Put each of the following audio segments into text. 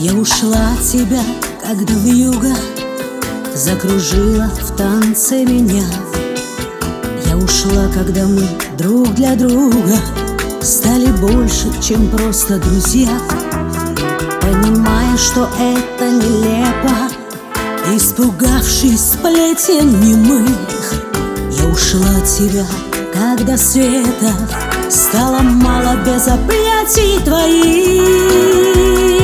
Я ушла от тебя, когда вьюга закружила в танце меня. Я ушла, когда мы друг для друга стали больше, чем просто друзья. Понимая, что это нелепо, испугавшись сплетен немых, я ушла от тебя, когда света стало мало без объятий твоих.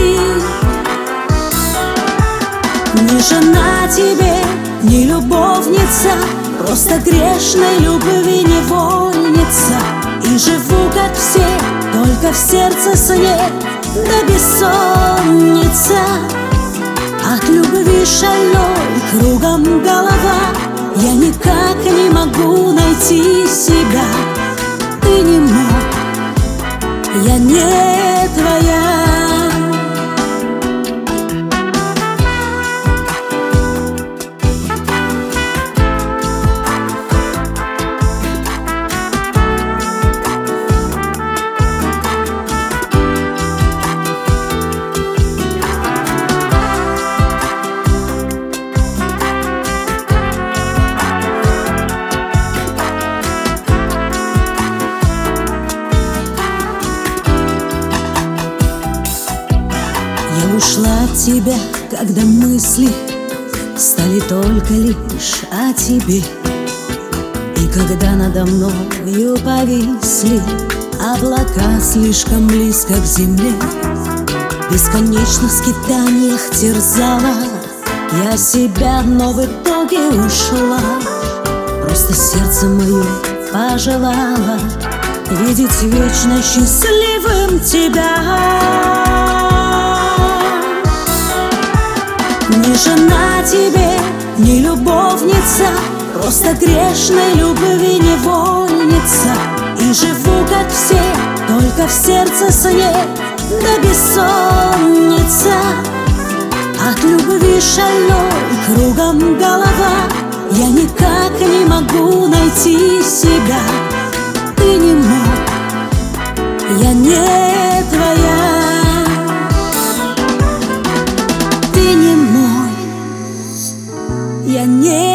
Не жена тебе, не любовница, просто грешной любви невольница. И живу, как все, только в сердце сне, да бессонница. От любви шальной кругом голова, я никак не могу найти себя. Ты не мой, я не твоя. Я ушла от тебя, когда мысли стали только лишь о тебе. И когда надо мною повисли облака слишком близко к земле, в бесконечных скитаниях терзала я себя, но в итоге ушла. Просто сердце мое пожелало видеть вечно счастливым тебя. Не жена тебе, не любовница, просто грешной любви невольница. И живу, как все, только в сердце сне, да бессонница. От любви шальной кругом голова, я никак не могу найти себя. Ты не мой, я не твоя. Я не